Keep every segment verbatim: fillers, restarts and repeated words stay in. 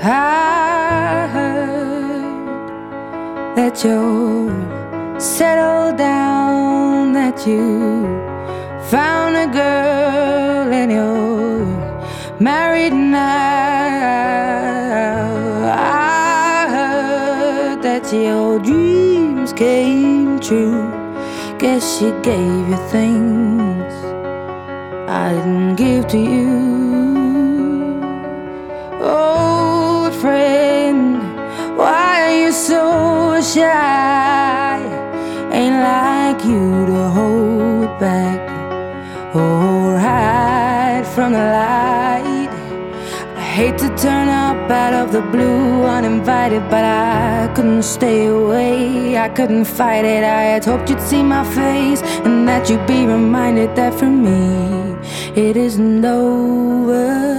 I heard that you're settled down, that you found a girl and you're married now. I heard that your dreams came true. Guess she gave you things I didn't give to you. Old friend, why are you so shy? Ain't like you to hold back or hide from the light. I hate to turn up out of the blue uninvited, but I couldn't stay away, I couldn't fight it. I had hoped you'd see my face and that you'd be reminded that for me it isn't over.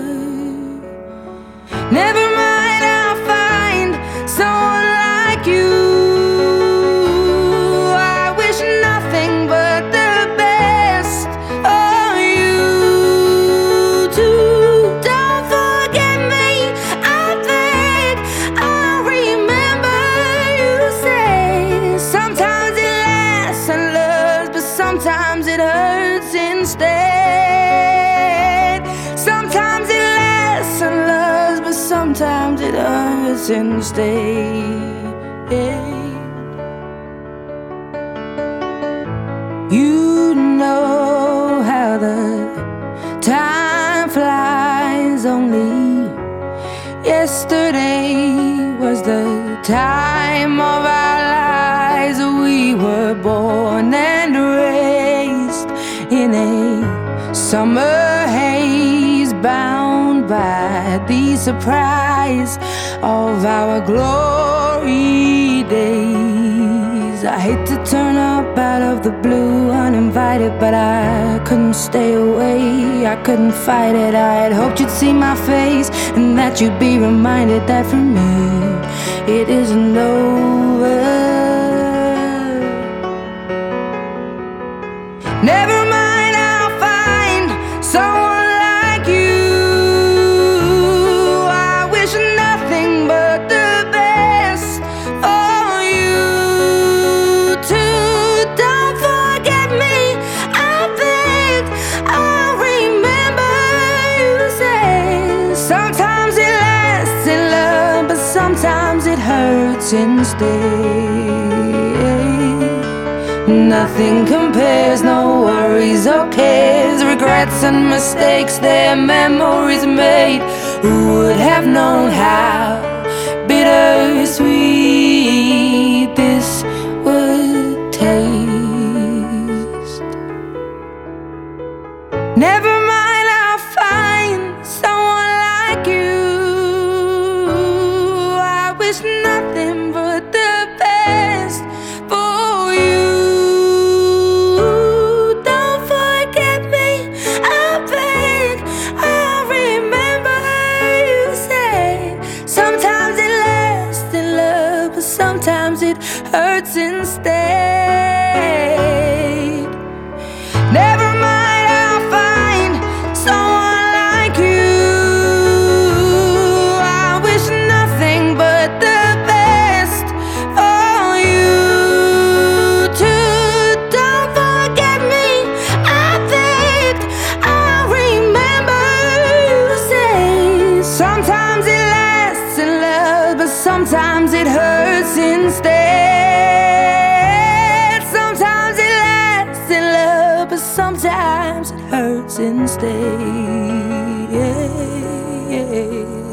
Never mind, I'll find someone like you. I wish nothing but the best for you too. Don't forget me, I think I remember you say sometimes it lasts and loves, but sometimes it hurts instead. Sometimes it lasts and loves, but sometimes it hurts instead. You know how the time flies. Only yesterday was the time of our lives. We were born and raised in a summer haze, bound by the surprise of our glory days. I hate to turn up out of the blue uninvited, but I couldn't stay away, I couldn't fight it. I had hoped you'd see my face and that you'd be reminded that for me it isn't over. Never mind, I'll find someone like you. I wish nothing but the best for you too. Don't forget me, I think I remember you say sometimes it lasts in love, but sometimes it hurts instead. Nothing compares, no worries or cares, regrets and mistakes, their memories made. Who would have known how bittersweet this would taste? Never mind, I'll find someone like you. I wish nothing but the best for you. Don't forget me, I beg. I remember you said sometimes it lasts in love, but sometimes it hurts instead. Never mind, I'll find someone like you. I wish nothing but the best for you too. Don't forget me, I think I remember you say sometimes it lasts in love, but sometimes it hurts instead. Sometimes it lasts in love, but sometimes it hurts instead.